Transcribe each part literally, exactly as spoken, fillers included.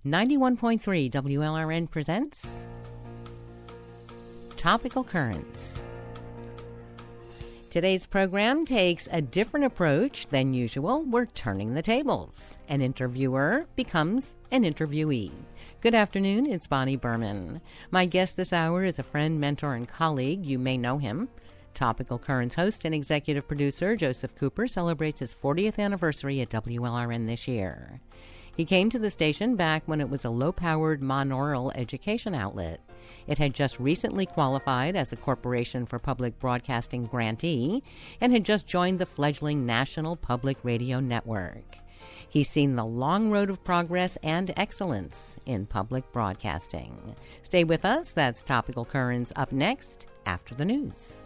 ninety-one point three W L R N presents Topical Currents. Today's program takes a different approach than usual. We're turning the tables. An interviewer becomes an interviewee. Good afternoon, it's Bonnie Berman. My guest this hour is a friend, mentor, and colleague. You may know him. Topical Currents host and executive producer Joseph Cooper celebrates his fortieth anniversary at W L R N this year. He came to the station back when it was a low-powered monaural education outlet. It had just recently qualified as a Corporation for Public Broadcasting grantee and had just joined the fledgling National Public Radio Network. He's seen the long road of progress and excellence in public broadcasting. Stay with us. That's Topical Currents up next after the news.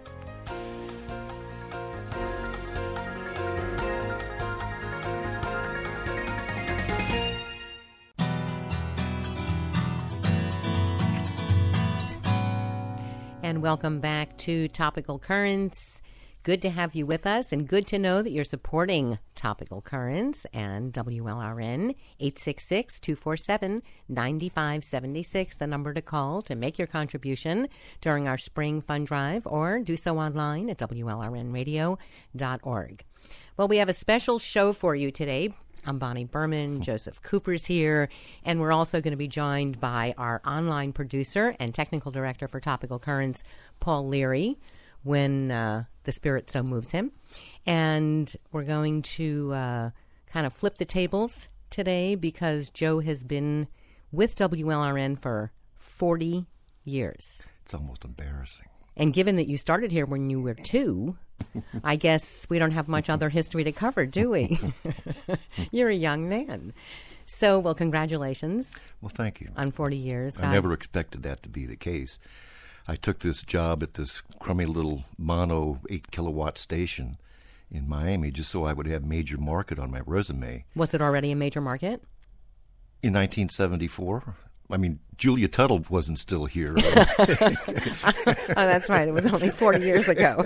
And welcome back to Topical Currents. Good to have you with us, and good to know that you're supporting Topical Currents and W L R N. Eight six six, two four seven, nine five seven six, the number to call to make your contribution during our spring fund drive, or do so online at W L R N radio dot org. Well, we have a special show for you today. I'm Bonnie Berman, Joseph Cooper's here, and we're also going to be joined by our online producer and technical director for Topical Currents, Paul Leary, when uh, the spirit so moves him. And we're going to uh, kind of flip the tables today because Joe has been with W L R N for forty years. It's almost embarrassing. And given that you started here when you were two, I guess we don't have much other history to cover, do we? You're a young man. So, well, congratulations. Well, thank you. On forty years. I God. never expected that to be the case. I took this job at this crummy little mono eight kilowatt station in Miami just so I would have major market on my resume. Was it already a major market? In nineteen seventy-four. I mean, Julia Tuttle wasn't still here. Oh, that's right. It was only forty years ago.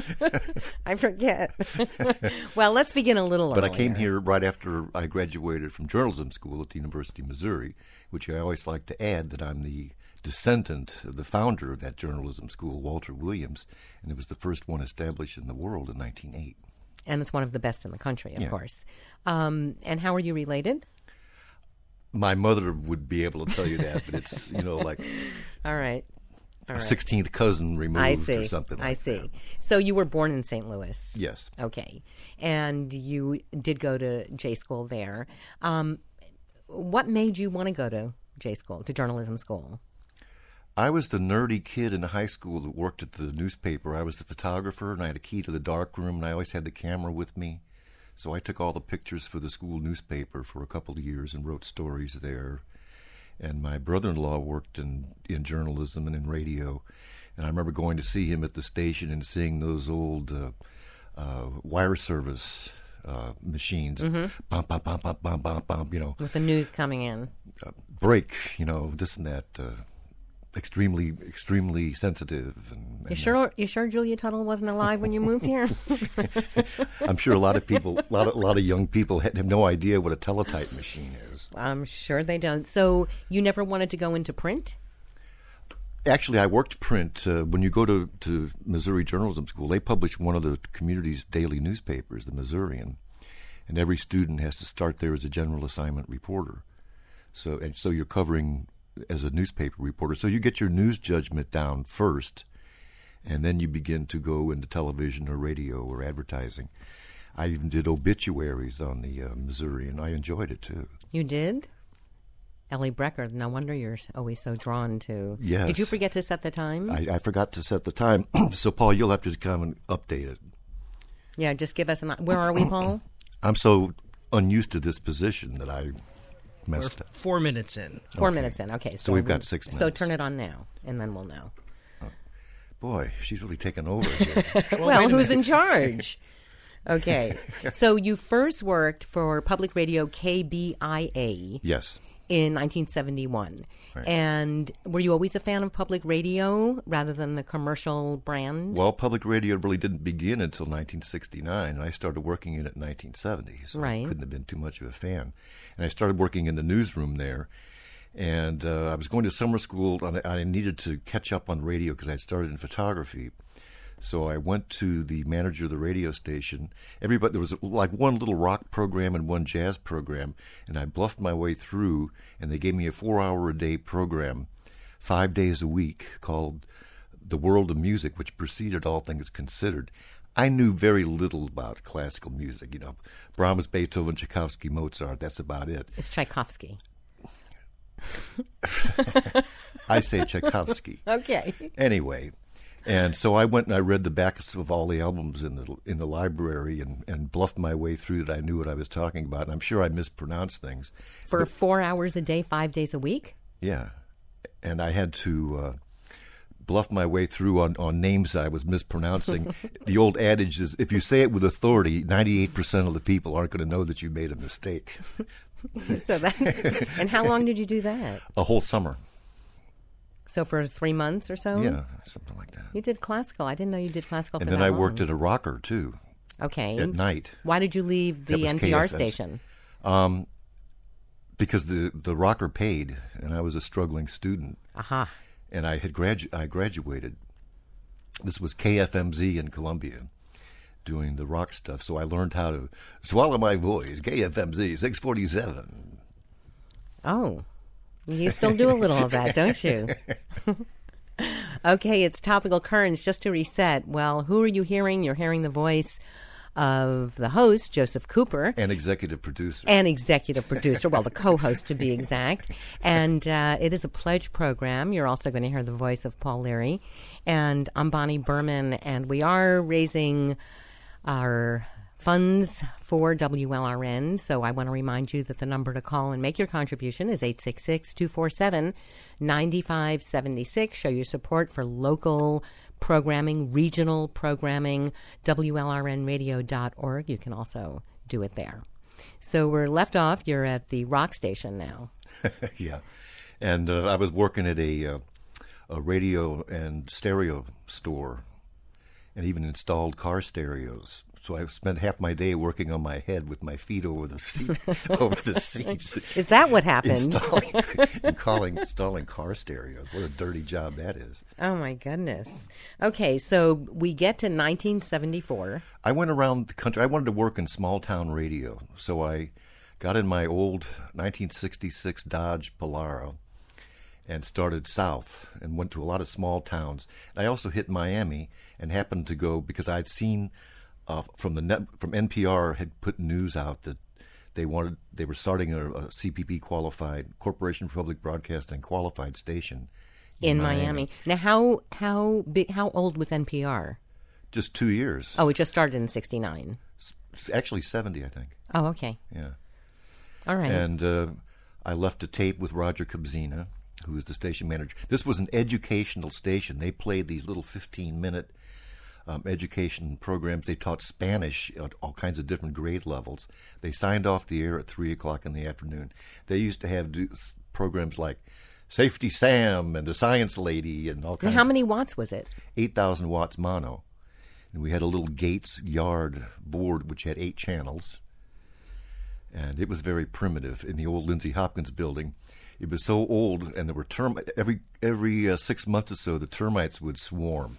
I forget. Well, let's begin a little But earlier. I came here right after I graduated from journalism school at the University of Missouri, which I always like to add that I'm the descendant of the founder of that journalism school, Walter Williams, and it was the first one established in the world in nineteen oh eight. And it's one of the best in the country, of Yeah. course. Um, and how are you related? My mother would be able to tell you that, but it's, you know, like All right. All a right. sixteenth cousin removed I see. or something like I see. that. So you were born in Saint Louis. Yes. Okay. And you did go to J school there. Um, what made you want to go to J school, to journalism school? I was the nerdy kid in high school that worked at the newspaper. I was the photographer, and I had a key to the darkroom, and I always had the camera with me. So I took all the pictures for the school newspaper for a couple of years and wrote stories there. And my brother-in-law worked in, in journalism and in radio. And I remember going to see him at the station and seeing those old uh, uh, wire service uh, machines. Mm-hmm. Bum, bum, bum, bum, bum, bum, bum, you know. With the news coming in. Uh, break, you know, this and that. Uh, extremely, extremely sensitive. And, and You sure? You sure Julia Tuttle wasn't alive when you moved here? I'm sure a lot of people, a lot of, a lot of young people had, have no idea what a teletype machine is. I'm sure they don't. So you never wanted to go into print? Actually, I worked print. Uh, when you go to, to Missouri Journalism School, they publish one of the community's daily newspapers, the Missourian, and every student has to start there as a general assignment reporter. So, and so you're covering as a newspaper reporter. So you get your news judgment down first, and then you begin to go into television or radio or advertising. I even did obituaries on the uh, Missouri, and I enjoyed it too. You did? Ellie Brecker, no wonder you're always so drawn to... Yes. Did you forget to set the time? I, I forgot to set the time, so Paul, you'll have to come and update it. Yeah, just give us an... Where are we, Paul? I'm so unused to this position that I messed We're up. four minutes in. Four Okay. minutes in. Okay. So, So we've got we- six So minutes. turn it on now, and then we'll know. Boy, she's really taken over here. Well, wait a who's in charge? Okay. So you first worked for public radio K B I A Yes. in nineteen seventy-one. Right. And were you always a fan of public radio rather than the commercial brand? Well, public radio really didn't begin until nineteen sixty-nine, and I started working in it in nineteen seventy, so right. I couldn't have been too much of a fan. And I started working in the newsroom there, and uh, I was going to summer school, and I needed to catch up on radio because I had started in photography. So I went to the manager of the radio station. Everybody, there was like one little rock program and one jazz program, and I bluffed my way through, and they gave me a four-hour-a-day program, five days a week, called The World of Music, which preceded All Things Considered. I knew very little about classical music, you know, Brahms, Beethoven, Tchaikovsky, Mozart, that's about it. It's Tchaikovsky. I say Tchaikovsky. Okay. Anyway. And so I went and I read the backs of all the albums in the in the library and, and bluffed my way through that I knew what I was talking about. And I'm sure I mispronounced things. For but, four hours a day, five days a week? Yeah. And I had to uh, bluff my way through on, on names I was mispronouncing. The old adage is, if you say it with authority, ninety-eight percent of the people aren't going to know that you made a mistake. So that, and how long did you do that? A whole summer. So for three months or so? Yeah, something like that. You did classical. I didn't know you did classical and for then that I long. worked at a rocker, too. Okay. At night. Why did you leave the N P R station? Um, because the, the rocker paid, and I was a struggling student. Aha. Uh-huh. And I had gradu- I graduated. This was K F M Z in Columbia, doing the rock stuff. So I learned how to swallow my voice. K F M Z, six forty-seven. Oh. You still do a little of that, don't you? Okay, it's Topical Currents. Just to reset, well, who are you hearing? You're hearing the voice of the host, Joseph Cooper. And executive producer. And executive producer, well, the co-host to be exact. And uh, it is a pledge program. You're also going to hear the voice of Paul Leary. And I'm Bonnie Berman, and we are raising our funds for W L R N. So I want to remind you that the number to call and make your contribution is eight six six, two four seven, nine five seven six. Show your support for local programming, regional programming, W L R N radio dot org. You can also do it there. So we're left off. You're at the rock station now. Yeah. And uh, I was working at a, uh, a radio and stereo store and even installed car stereos. So I spent half my day working on my head with my feet over the seat, over the seats. Is that what happened? Installing, and calling, installing car stereos. What a dirty job that is. Oh, my goodness. Okay, so we get to nineteen seventy-four. I went around the country. I wanted to work in small-town radio, so I got in my old nineteen sixty-six Dodge Polaro and started south and went to a lot of small towns. And I also hit Miami and happened to go because I'd seen... Uh, from the net, from N P R had put news out that they wanted they were starting a, a C P P qualified Corporation for Public Broadcasting qualified station in, in Miami. Miami. Now, how how big how old was N P R? Just two years. Oh, it just started in sixty-nine. Actually, seventy, I think. Oh, okay. Yeah. All right. And uh, I left a tape with Roger Kobzina, who was the station manager. This was an educational station. They played these little fifteen-minute. Um, education programs. They taught Spanish at all kinds of different grade levels. They signed off the air at three o'clock in the afternoon. They used to have do programs like Safety Sam and the Science Lady and all kinds. Now, how many watts was it? eight thousand watts mono. And we had a little Gates Yard board which had eight channels. And it was very primitive in the old Lindsay Hopkins building. It was so old, and there were term every every uh, six months or so. The termites would swarm.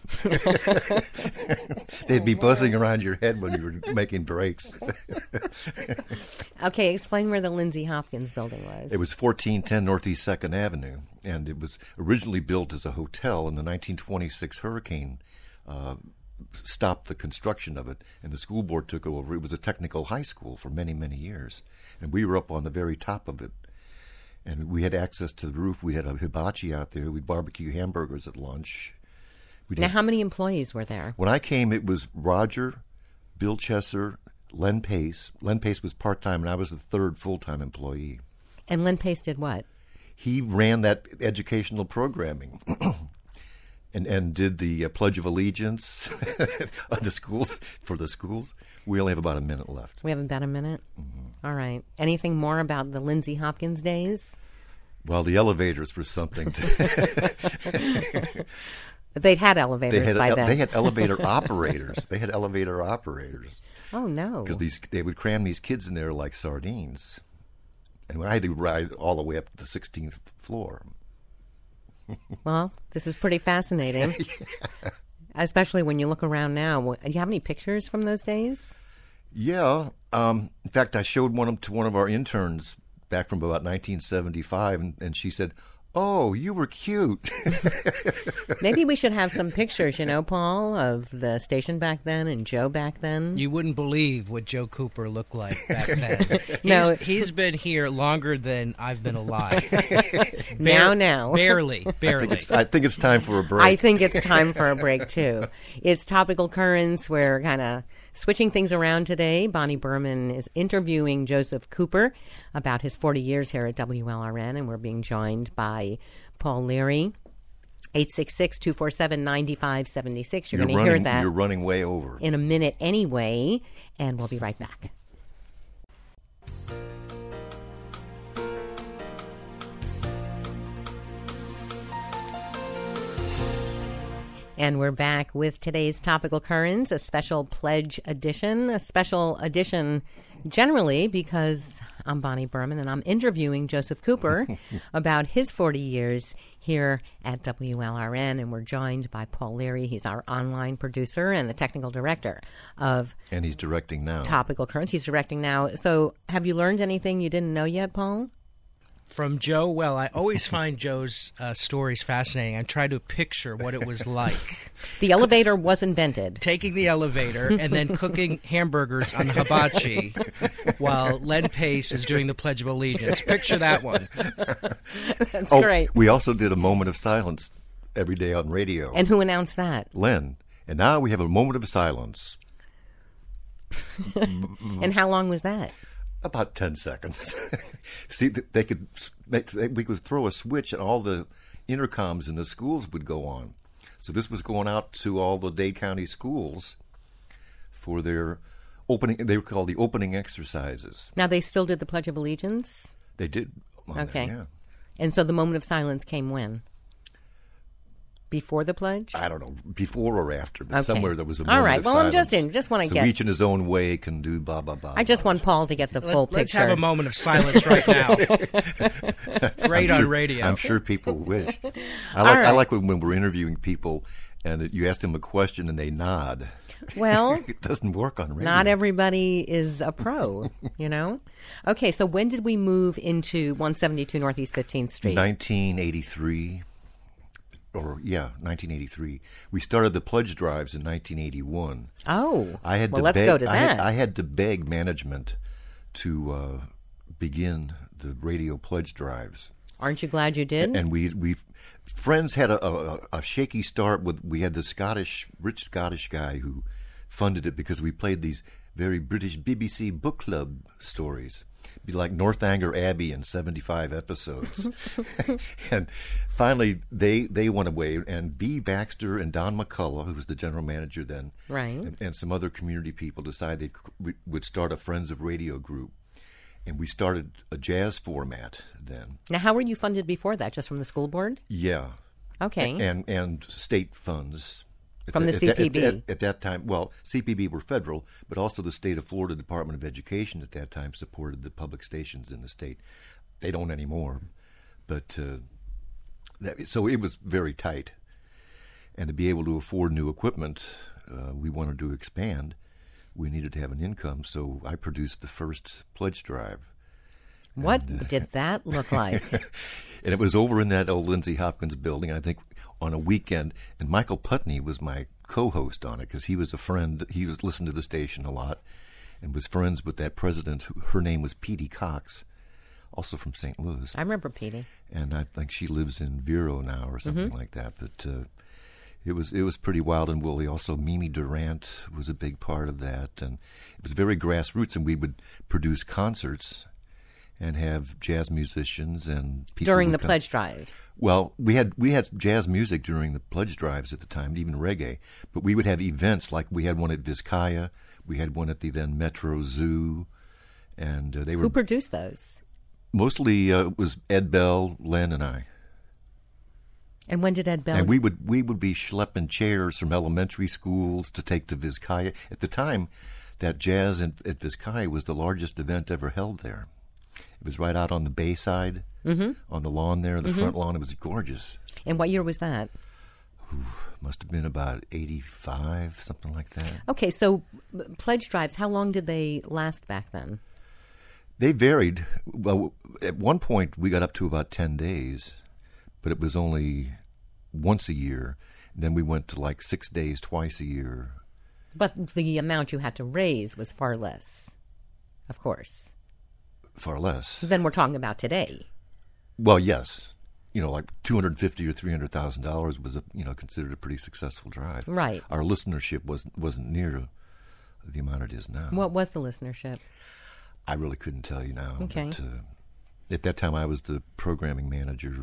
They'd be buzzing around your head when you were making breaks. Okay, explain where the Lindsay Hopkins building was. It was fourteen ten Northeast Second Avenue, and it was originally built as a hotel. In the nineteen twenty-six hurricane uh, stopped the construction of it, and the school board took over. It was a technical high school for many many years, and we were up on the very top of it. And we had access to the roof. We had a hibachi out there. We'd barbecue hamburgers at lunch. We'd now, have, how many employees were there? When I came, it was Roger, Bill Chesser, Len Pace. Len Pace was part-time, and I was the third full-time employee. And Len Pace did what? He ran that educational programming and and did the uh, Pledge of Allegiance of the schools for the schools. We only have about a minute left. We have about a minute? Mm-hmm. All right. Anything more about the Lindsay Hopkins days? Well, the elevators were something. To They'd had elevators they had, by then. They had elevator operators. They had elevator operators. Oh, no. Because these they would cram these kids in there like sardines. And I had to ride all the way up to the sixteenth floor. Well, this is pretty fascinating. Yeah. Especially when you look around now. Do you have any pictures from those days? Yeah. Um, in fact, I showed one to one of our interns back from about nineteen seventy-five, and, and she said, "Oh, you were cute." Maybe we should have some pictures, you know, Paul, of the station back then and Joe back then. You wouldn't believe what Joe Cooper looked like back then. No, he's, he's been here longer than I've been alive. now, now. Barely, barely. I think, it's, I think it's time for a break. I think it's time for a break, too. It's Topical Currents. We're kind of switching things around today. Bonnie Berman is interviewing Joseph Cooper about his forty years here at W L R N, and we're being joined by Paul Leary. eight six six, two four seven, nine five seven six. You're, You're going to hear that. You're running way over. In a minute anyway, and we'll be right back. And we're back with today's Topical Currents, a special pledge edition, a special edition generally because I'm Bonnie Berman and I'm interviewing Joseph Cooper about his forty years here at W L R N, and we're joined by Paul Leary. He's our online producer and the technical director of And he's directing now. Topical Currents. He's directing now. So have you learned anything you didn't know yet, Paul? From Joe, well, I always find Joe's uh, stories fascinating. I try to picture what it was like. The elevator was invented. Taking the elevator and then cooking hamburgers on hibachi while Len Pace is doing the Pledge of Allegiance. Picture that one. That's oh, great. We also did a moment of silence every day on radio. And who announced that? Len. And now we have a moment of silence. And how long was that? About ten seconds. See, they could make, they, we could throw a switch and all the intercoms in the schools would go on. So this was going out to all the Dade County schools for their opening. They were called the opening exercises. Now, they still did the Pledge of Allegiance? They did. On okay. That, yeah. And so the moment of silence came when? Before the pledge? I don't know, before or after, but okay. somewhere there was a moment All right. of well, silence. I'm just in. Just want to so get. each in his own way can do blah blah blah. I just blah. want Paul to get the full Let, picture. Let's have a moment of silence right now. Great I'm on sure, radio. I'm sure people wish. I like right. I like when, when we're interviewing people and it, you ask them a question and they nod. Well, it doesn't work on radio. Not everybody is a pro, you know? Okay, so when did we move into one seventy-two Northeast fifteenth Street? nineteen eighty-three. Or, yeah, nineteen eighty-three. We started the pledge drives in nineteen eighty-one. Oh, I had well, to let's beg, go to I had, that. I had to beg management to uh, begin the radio pledge drives. Aren't you glad you did? And we we friends had a, a, a shaky start with. We had the Scottish, rich Scottish guy who funded it because we played these very British B B C book club stories. It'd be like Northanger Abbey in seventy-five episodes. And finally, they they went away, and B. Baxter and Don McCullough, who was the general manager then, right, and, and some other community people decided they would start a Friends of Radio group. And we started a jazz format then. Now, how were you funded before that? Just from the school board? Yeah. Okay. And and state funds. From the at, C P B? At, at, at that time, well, C P B were federal, but also the state of Florida Department of Education at that time supported the public stations in the state. They don't anymore. But uh, that, so it was very tight. And to be able to afford new equipment, uh, we wanted to expand. We needed to have an income, so I produced the first pledge drive. What and, uh, did that look like? And it was over in that old Lindsay Hopkins building, I think, on a weekend. And Michael Putney was my co-host on it because he was a friend. He was listened to the station a lot and was friends with that president. Who, her name was Petey Cox, also from Saint Louis. I remember Petey. And I think she lives in Vero now or something mm-hmm. like that. But uh, it was it was pretty wild and woolly. Also, Mimi Durant was a big part of that. And it was very grassroots, and we would produce concerts and have jazz musicians and people during the come. pledge drive. Well, we had we had jazz music during the pledge drives at the time, even reggae. But we would have events like we had one at Vizcaya, we had one at the then Metro Zoo, and uh, they were. Who produced those? Mostly uh, it was Ed Bell, Len, and I. And when did Ed Bell? And we would we would be schlepping chairs from elementary schools to take to Vizcaya. At the time, that jazz in, at Vizcaya was the largest event ever held there. It was right out on the bay side, mm-hmm. on the lawn there, the mm-hmm. front lawn. It was gorgeous. And what year was that? Ooh, must have been about eighty-five, something like that. Okay, so pledge drives, how long did they last back then? They varied. Well, at one point, we got up to about ten days, but it was only once a year. And then we went to like six days, twice a year. But the amount you had to raise was far less, of course. Far less. Than we're talking about today. Well, yes. You know, like two hundred fifty thousand dollars or three hundred thousand dollars was, a, you know, considered a pretty successful drive. Right. Our listenership wasn't, wasn't near the amount it is now. What was the listenership? I really couldn't tell you now. Okay. But, uh, at that time, I was the programming manager.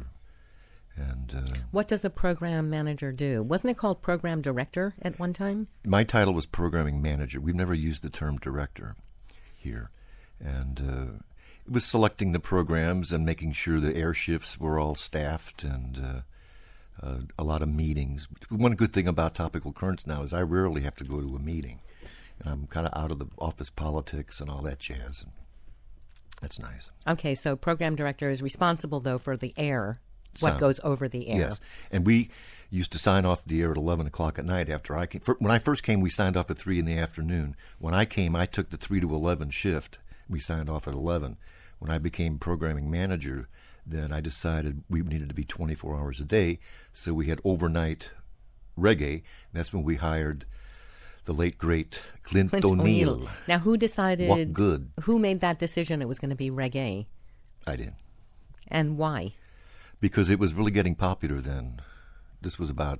And uh, what does a program manager do? Wasn't it called program director at one time? My title was programming manager. We've never used the term director here. And uh, it was selecting the programs and making sure the air shifts were all staffed and uh, uh, a lot of meetings. One good thing about Topical Currents now is I rarely have to go to a meeting. And I'm kind of out of the office politics and all that jazz. And that's nice. Okay, so program director is responsible, though, for the air, what Sound. goes over the air. Yes, and we used to sign off the air at eleven o'clock at night after I came. For, when I first came, we signed off at three in the afternoon. When I came, I took the three to eleven shift. We signed off at eleven. When I became programming manager, then I decided we needed to be twenty-four hours a day, so we had overnight reggae. And that's when we hired the late, great Clint, Clint O'Neill. O'Neill. Now, who decided? What good? Who made that decision it was going to be reggae? I did. And why? Because it was really getting popular then. This was about,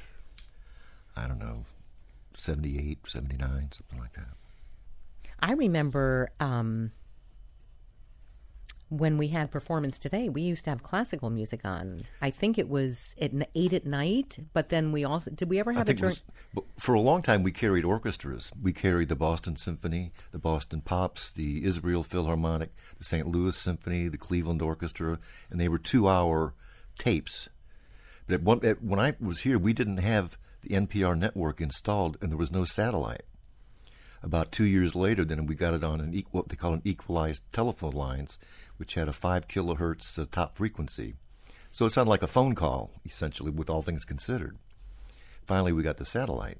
I don't know, seventy-eight, seventy-nine, something like that. I remember um, when we had Performance Today, we used to have classical music on. I think it was at eight at night, but then we also, did we ever have I think a... Dur- it was, for a long time, we carried orchestras. We carried the Boston Symphony, the Boston Pops, the Israel Philharmonic, the Saint Louis Symphony, the Cleveland Orchestra, and they were two-hour tapes. But at one, at, when I was here, we didn't have the N P R network installed, and there was no satellite. About two years later, then we got it on an equal, what they call an equalized telephone lines, which had a five kilohertz uh, top frequency. So it sounded like a phone call, essentially, with all things considered. Finally, we got the satellite.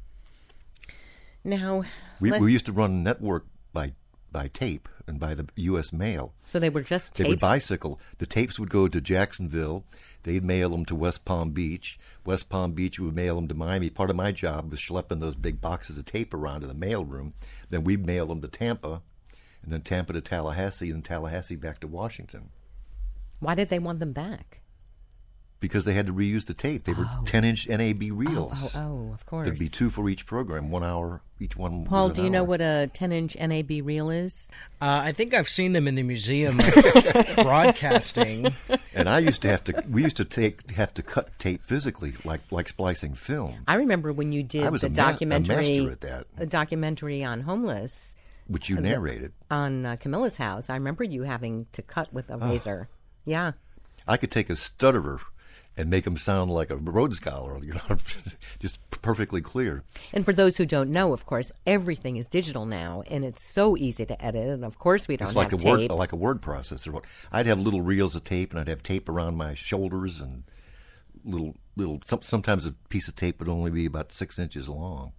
Now, we, let- we used to run a network by by tape and by the U S mail. so they were just They tapes? would bicycle. The tapes would go to Jacksonville. They'd mail them to West Palm Beach. West Palm Beach would mail them to Miami. Part of my job was schlepping those big boxes of tape around to the mail room. Then we'd mail them to Tampa, and then Tampa to Tallahassee, and Tallahassee back to Washington. Why did they want them back? Because they had to reuse the tape. They were Oh. ten-inch N A B reels. Oh, oh, oh, of course. There'd be two for each program, one hour, each one was Paul, an do you know hour. what a ten-inch N A B reel is? Uh, I think I've seen them in the Museum of Broadcasting. And I used to have to. We used to take have to cut tape physically, like like splicing film, I remember when you did I was the a ma- a documentary, master at that. the documentary on homeless which you narrated. on uh, Camilla's house. I remember you having to cut with a razor. Yeah. I could take a stutterer and make him sound like a Rhodes Scholar, you know, just perfectly clear. And for those who don't know, of course, everything is digital now, and it's so easy to edit. And of course, we don't It's like have a word, tape. like a word processor. I'd have little reels of tape, and I'd have tape around my shoulders, and little little. Some, sometimes a piece of tape would only be about six inches long.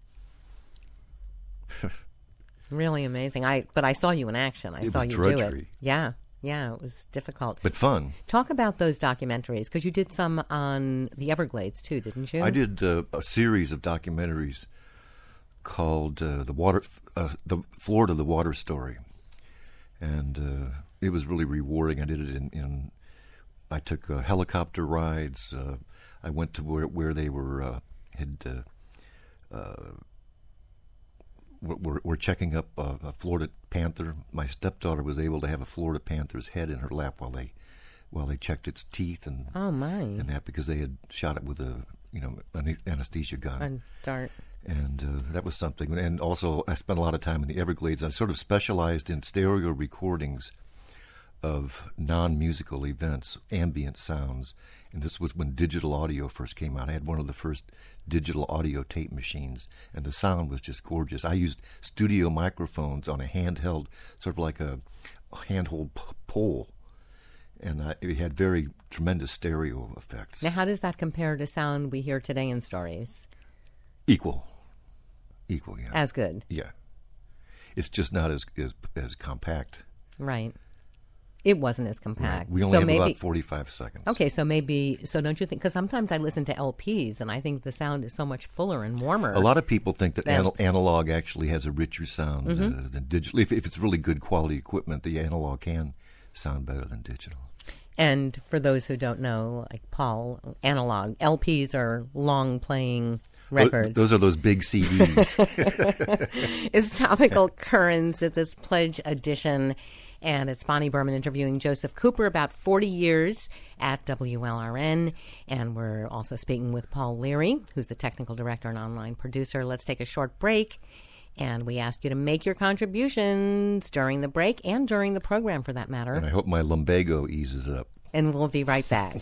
Really amazing. I but I saw you in action. I It saw was you do it. drudgery. Yeah, yeah, it was difficult. But fun. Talk about those documentaries, because you did some on the Everglades too, didn't you? I did uh, a series of documentaries called uh, the water, uh, the Florida, the Water Story, and uh, it was really rewarding. I did it in. in I took uh, helicopter rides. Uh, I went to where where they were uh, had. Uh, uh, We're, we're checking up a, a Florida panther. My stepdaughter was able to have a Florida panther's head in her lap while they, while they checked its teeth and Oh my! and that because they had shot it with a you know an anesthesia gun. On dart. And uh, that was something. And also, I spent a lot of time in the Everglades. I sort of specialized in stereo recordings of non-musical events, ambient sounds. And this was when digital audio first came out. I had one of the first digital audio tape machines, and the sound was just gorgeous. I used studio microphones on a handheld, sort of like a handheld p- pole, and I, it had very tremendous stereo effects. Now, how does that compare to sound we hear today in stories? Equal. Equal, yeah. As good. Yeah. It's just not as as, as compact. Right. It wasn't as compact. Right. We only so have maybe, about forty-five seconds. Okay, so maybe, so don't you think, because sometimes I listen to L Ps and I think the sound is so much fuller and warmer. A lot of people think that than, anal- analog actually has a richer sound mm-hmm. uh, than digital. If, if it's really good quality equipment, the analog can sound better than digital. And for those who don't know, like Paul, analog, L Ps are long playing records. Those are those big C Ds. It's Topical Currents. It's this Pledge edition. And it's Bonnie Berman interviewing Joseph Cooper, about forty years at W L R N. And we're also speaking with Paul Leary, who's the technical director and online producer. Let's take a short break. And we ask you to make your contributions during the break and during the program, for that matter. And I hope my lumbago eases up. And we'll be right back.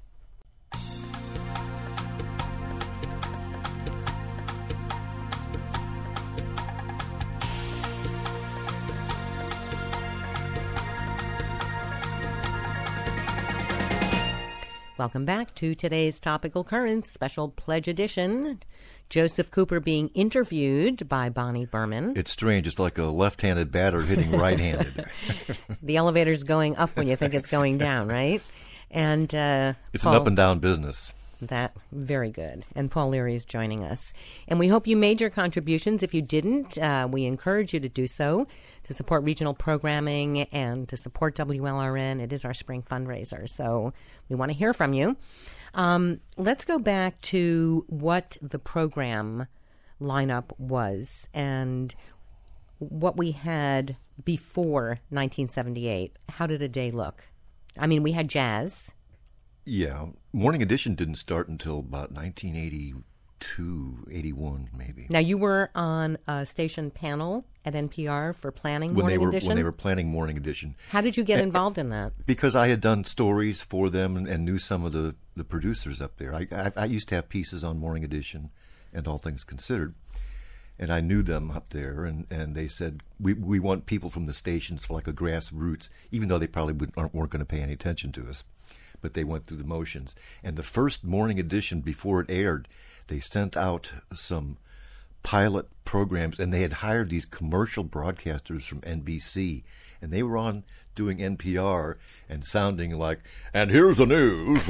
Welcome back to today's Topical Currents special Pledge edition. Joseph Cooper being interviewed by Bonnie Berman. It's strange. It's like a left-handed batter hitting right-handed. The elevator's going up when you think it's going down, right? And uh, it's Paul, an up-and-down business. That very good. And Paul Leary is joining us. And we hope you made your contributions. If you didn't, uh, we encourage you to do so to support regional programming and to support W L R N. It is our spring fundraiser, so we want to hear from you. Um, let's go back to what the program lineup was and what we had before nineteen seventy-eight. How did a day look? I mean, we had jazz. Yeah. Morning Edition didn't start until about nineteen eighty-two, eighty-one, maybe. Now, you were on a station panel at N P R for planning when Morning they were, Edition? When they were planning Morning Edition. How did you get and, involved in that? Because I had done stories for them and, and knew some of the, the producers up there. I, I, I used to have pieces on Morning Edition and All Things Considered. And I knew them up there, and, and they said, we we want people from the stations for like a grassroots, even though they probably would, aren't, weren't going to pay any attention to us. But they went through the motions. And the first Morning Edition, before it aired, they sent out some pilot programs, and they had hired these commercial broadcasters from N B C, and they were on doing N P R and sounding like, and here's the news.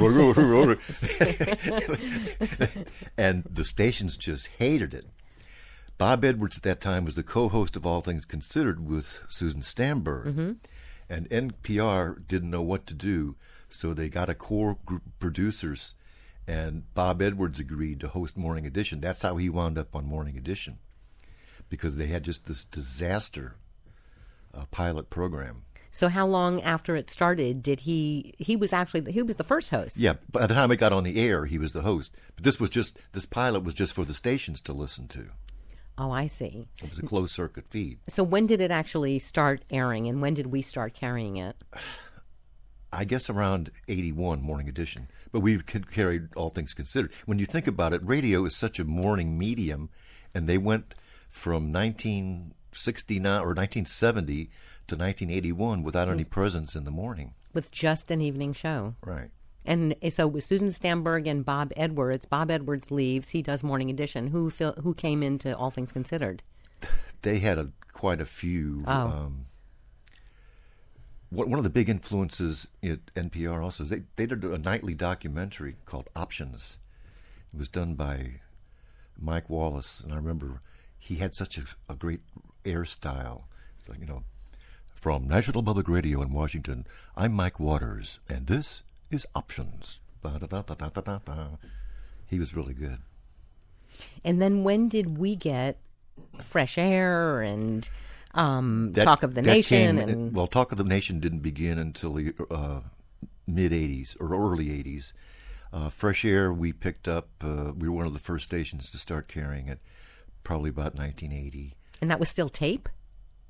And the stations just hated it. Bob Edwards at that time was the co-host of All Things Considered with Susan Stamberg. Mm-hmm. And N P R didn't know what to do, so they got a core group of producers, and Bob Edwards agreed to host Morning Edition. That's how he wound up on Morning Edition, because they had just this disaster uh, pilot program. So how long after it started did he, he was actually, he was the first host? Yeah, by the time it got on the air, he was the host. But this was just, this pilot was just for the stations to listen to. Oh, I see. It was a closed-circuit feed. So when did it actually start airing, and when did we start carrying it? I guess around eighty-one, Morning Edition. But we carried All Things Considered. When you think about it, radio is such a morning medium, and they went from nineteen sixty-nine or nineteen seventy to nineteen eighty-one without mm-hmm. any presence in the morning. With just an evening show. Right. And so with Susan Stamberg and Bob Edwards, Bob Edwards leaves, he does Morning Edition. Who fil- who came into All Things Considered? They had a, quite a few. Oh. Um, one of the big influences at N P R also is they, they did a nightly documentary called Options. It was done by Mike Wallace, and I remember he had such a, a great air style. It's like, you know, from National Public Radio in Washington, I'm Mike Waters, and this is Options. Da, da, da, da, da, da, da. He was really good. And then when did we get Fresh Air and um, that, Talk of the Nation? Came, and well, Talk of the Nation didn't begin until the uh, mid-eighties or early eighties. Uh, Fresh Air we picked up. Uh, we were one of the first stations to start carrying it, probably about nineteen eighty. And that was still tape?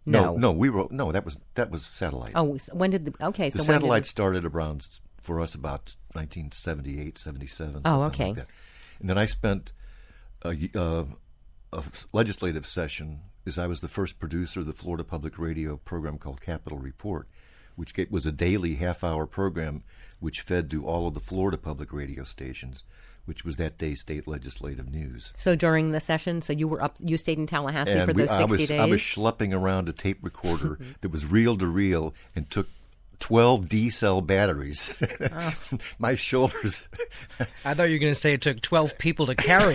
No. no, no, we were no. That was that was satellite. Oh, so when did the okay? So the when satellite did started around for us about nineteen seventy-eight, seventy-seven. Oh, something okay. like that. And then I spent a, y- uh, a legislative session as I was the first producer of the Florida Public Radio program called Capitol Report, which ga- was a daily half-hour program which fed to all of the Florida public radio stations, which was that day's state legislative news. so during the session, so you were up, you stayed in Tallahassee And for we- those I sixty was days. I was schlepping around a tape recorder that was reel to reel and took twelve D cell batteries. Oh. My shoulders. I thought you were going to say it took twelve people to carry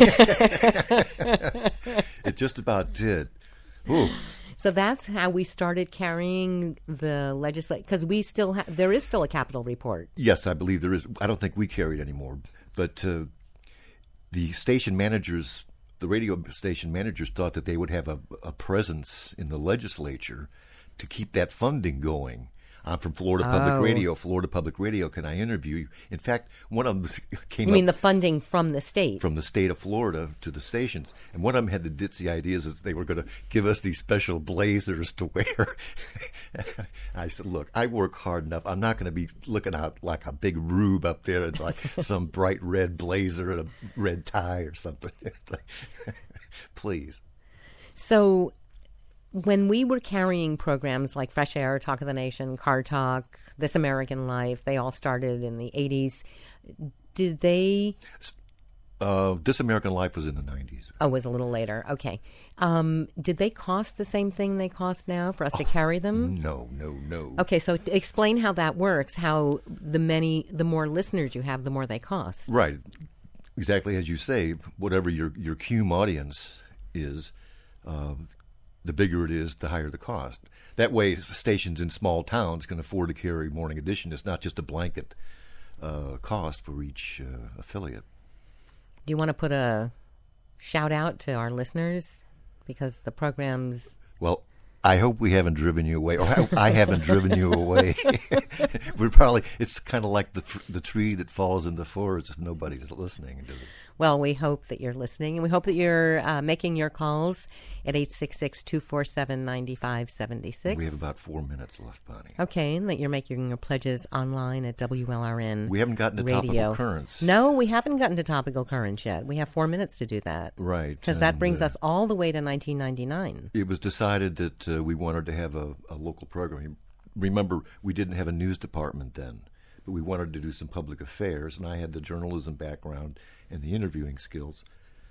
it. It just about did. Ooh. So that's how we started carrying the legislate because we still ha- there is still a Capitol Report. Yes, I believe there is. I don't think we carry it anymore, but uh, the station managers, the radio station managers, thought that they would have a, a presence in the legislature to keep that funding going. I'm from Florida Public Oh. Radio. Florida Public Radio, can I interview you? In fact, one of them came You mean the up funding from the state? from the state of Florida to the stations, and one of them had the ditzy ideas is they were going to give us these special blazers to wear. I said, look, I work hard enough. I'm not going to be looking out like a big rube up there in like some bright red blazer and a red tie or something. It's like, please. So when we were carrying programs like Fresh Air, Talk of the Nation, Car Talk, This American Life, they all started in the eighties. Did they? Uh, This American Life was in the nineties. Oh, it was a little later. Okay. Um, did they cost the same thing they cost now for us to carry them? No, no, no. Okay, so t- explain how that works. How the many, the more listeners you have, the more they cost. Right. Exactly as you say, whatever your, your cume audience is, uh, the bigger it is, the higher the cost. That way, stations in small towns can afford to carry Morning Edition. It's not just a blanket uh, cost for each uh, affiliate. Do you want to put a shout out to our listeners? Because the program's... Well, I hope we haven't driven you away, or I, I haven't driven you away. We're probably, it's kind of like the the tree that falls in the forest if nobody's listening, does it? Well, we hope that you're listening, and we hope that you're uh, making your calls at eight six six, two four seven, nine five seven six. We have about four minutes left, Bonnie. Okay, and that you're making your pledges online at W L R N We haven't gotten to Radio. topical currents. No, we haven't gotten to topical currents yet. We have four minutes to do that. Right. Because that and, brings uh, us all the way to nineteen ninety-nine. It was decided that uh, we wanted to have a, a local program. Remember, we didn't have a news department then, but we wanted to do some public affairs, and I had the journalism background and the interviewing skills,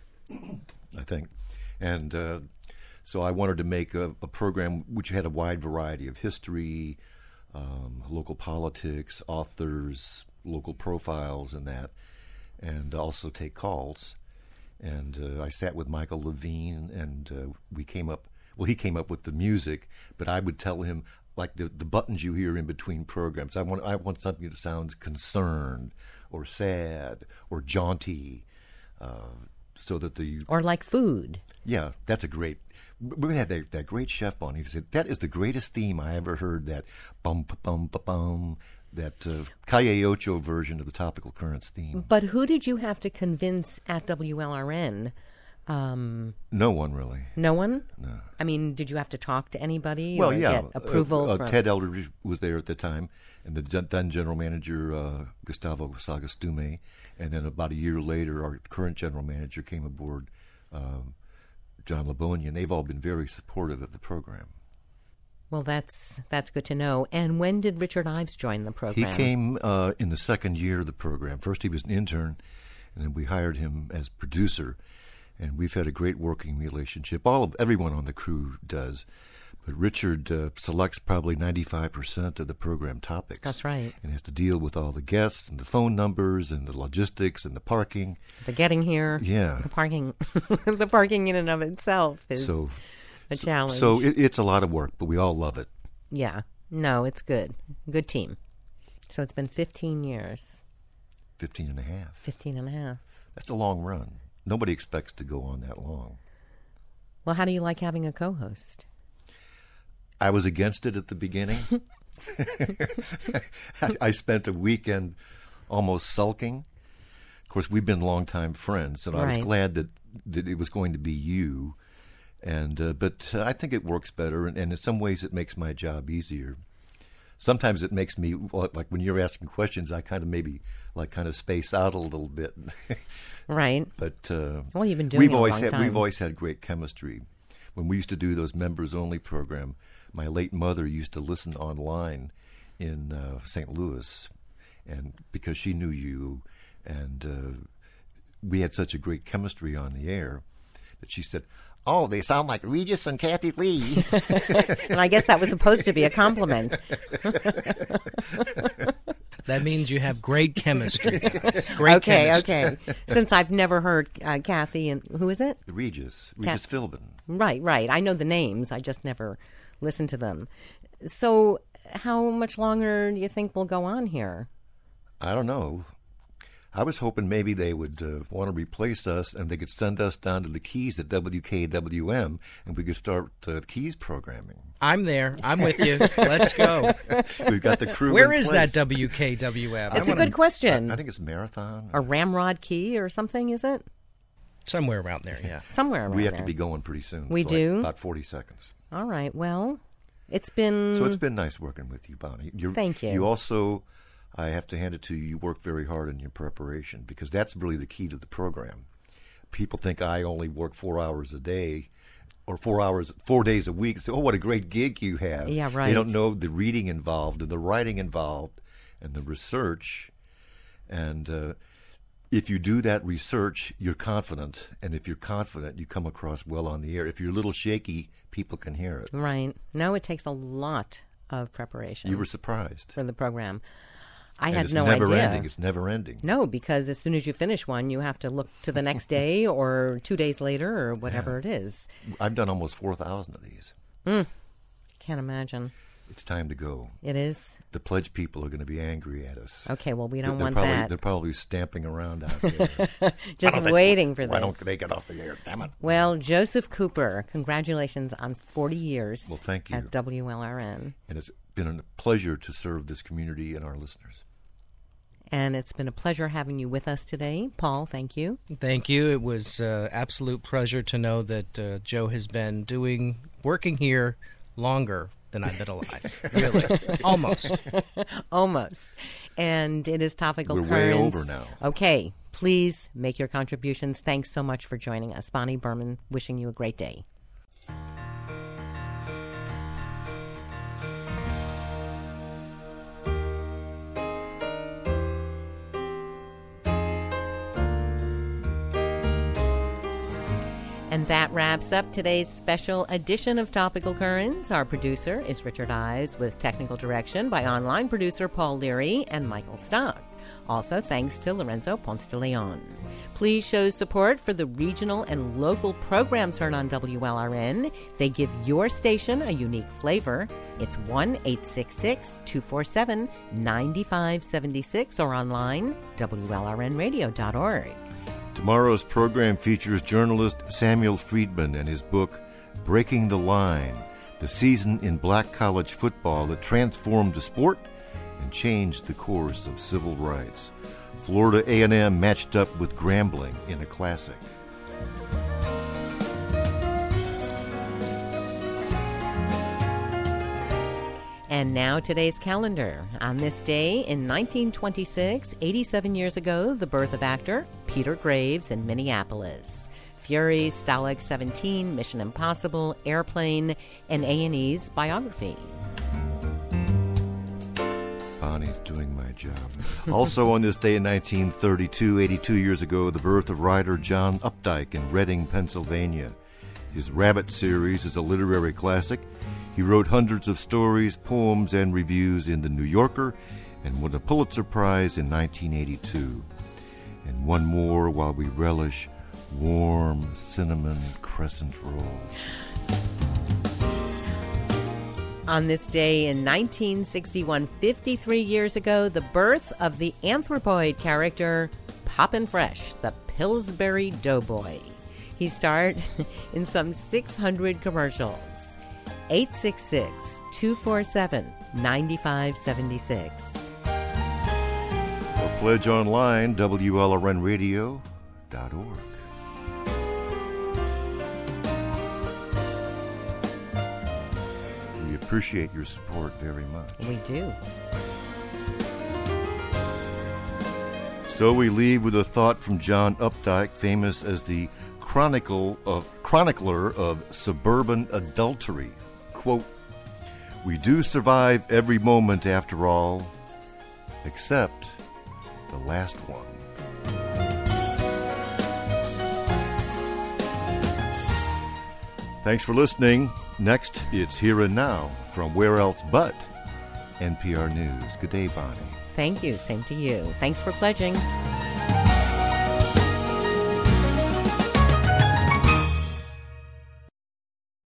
I think. And uh, so I wanted to make a, a program which had a wide variety of history, um, local politics, authors, local profiles, and that, and also take calls. And uh, I sat with Michael Levine, and uh, we came up. Well, he came up with the music, but I would tell him like the the buttons you hear in between programs. I want I want something that sounds concerned or sad or jaunty, uh, so that the Or like food. yeah, that's a great. We had that, that great chef on. He said that is the greatest theme I ever heard. That bum ba bum ba bum. That uh, Calle Ocho version of the Topical Currents theme. But who did you have to convince at W L R N? Um, No one really. no one? No. I mean, did you have to talk to anybody Well, or yeah. get approval Uh, uh, from... Ted Eldridge was there at the time, and the gen- then general manager, uh, Gustavo Sagastume. And then about a year later, our current general manager came aboard, um, John Labonia, and they've all been very supportive of the program. Well, that's that's good to know. And when did Richard Ives join the He program? came uh, in the second year of the program. First, he was an intern, and then we hired him as producer. And we've had a great working relationship. All of everyone on the crew does, but Richard uh, selects probably ninety-five percent of the program topics. That's right. And has to deal with all the guests and the phone numbers and the logistics and the parking. The getting here, Yeah. the parking, the parking in and of itself is So, a challenge. so it, it's a lot of work, but we all love it. yeah, no, it's good. Good team. So it's been fifteen years, Fifteen and a half. fifteen and a half. That's a long run. Nobody expects to go on that long. Well, how do you like having a co-host? I was against it at the beginning. I, I spent a weekend almost sulking. Of course, we've been longtime friends, and I was Right. glad that, that it was going to be you. And uh, but uh, I think it works better, and, and in some ways it makes my job easier. Sometimes it makes me, like when you're asking questions, I kind of maybe like kind of space out a little bit. Right. But uh, well, you've been doing we've it a always long had time. we've always had great chemistry. When we used to do those members only program, my late mother used to listen online in uh, Saint Louis, and because she knew you, and uh, we had such a great chemistry on the air that she said, "Oh, they sound like Regis and Kathy Lee." And I guess that was supposed to be a compliment. That means you have great chemistry. Great okay, chemistry. okay. Since I've never heard uh, Kathy and who is it? Regis, Regis Kath- Philbin. Right, right. I know the names. I just never listened to them. So, how much longer do you think we'll go on here? I don't know. I was hoping maybe they would uh, want to replace us and they could send us down to the Keys at W K W M and we could start uh, Keys programming. I'm there. I'm with you. Let's go. We've got the crew. Where in is place. that W K W M? It's I a wanna- good question. I, I think it's Marathon. Or Ramrod Key or something, is it? Somewhere around there, yeah. Somewhere around we have there. to be going pretty soon. We for do? Like about forty seconds. All right. Well, it's been... So it's been nice working with you, Bonnie. You're, Thank you. You also, I have to hand it to you, you work very hard in your preparation because that's really the key to the program. People think I only work four hours a day or four hours, four days a week. Say, oh, what a great gig you have. Yeah, right. They don't know the reading involved and the writing involved and the research. And uh, if you do that research, you're confident. And if you're confident, you come across well on the air. If you're a little shaky, people can hear it. Right. No, it takes a lot of preparation You were surprised. for the program. I And had it's no never idea. ending. It's never ending. No, because as soon as you finish one, you have to look to the next day or two days later or whatever it is. I've done almost four thousand of these. Can't imagine. It's time to go. It is? The pledge people are going to be angry at us. Okay, well, we don't they're want probably, that. They're probably stamping around out there. Just waiting for this. Why don't they get off the air? Damn it. Well, Joseph Cooper, congratulations on forty years Well, thank you. at W L R N. And it's been a pleasure to serve this community and our listeners. And it's been a pleasure having you with us today. Paul, thank you. Thank you. It was uh, absolute pleasure to know that uh, Joe has been doing, working here longer than I've been alive. Really. Almost. Almost. And it is Topical We're way Currents. over now. Okay. Please make your contributions. Thanks so much for joining us. Bonnie Berman, wishing you a great day. And that wraps up today's special edition of Topical Currents. Our producer is Richard Ives with technical direction by online producer Paul Leary and Michael Stock. Also, thanks to Lorenzo Ponce de Leon. Please show support for the regional and local programs heard on W L R N. They give your station a unique flavor. It's one eight six six, two four seven, nine five seven six or online, W L R N radio dot org. Tomorrow's program features journalist Samuel Friedman and his book, Breaking the Line, the season in black college football that transformed the sport and changed the course of civil rights. Florida A and M matched up with Grambling in a classic. And now today's calendar. On this day in nineteen twenty-six, eighty-seven years ago, the birth of actor Peter Graves in Minneapolis. Fury, Stalag seventeen, Mission Impossible, Airplane, and A and E's biography. Bonnie's doing my job. Also on this day in nineteen thirty-two, eighty-two years ago, the birth of writer John Updike in Reading, Pennsylvania. His Rabbit series is a literary classic. He wrote hundreds of stories, poems, and reviews in The New Yorker and won a Pulitzer Prize in nineteen eighty-two. And one more while we relish warm cinnamon crescent rolls. On this day in nineteen sixty-one, fifty-three years ago, the birth of the anthropoid character Poppin' Fresh, the Pillsbury Doughboy. He starred in some six hundred commercials. eight six six, two four seven, nine five seven six. Or pledge online, W L R N radio dot org. appreciate your support very much. We do. So we leave with a thought from John Updike, famous as the chronicle of, chronicler of suburban adultery. Quote, "We do survive every moment after all, except the last one." Thanks for listening. Next, it's Here and Now from Where Else But N P R News. Good day, Bonnie. Thank you. Same to you. Thanks for pledging.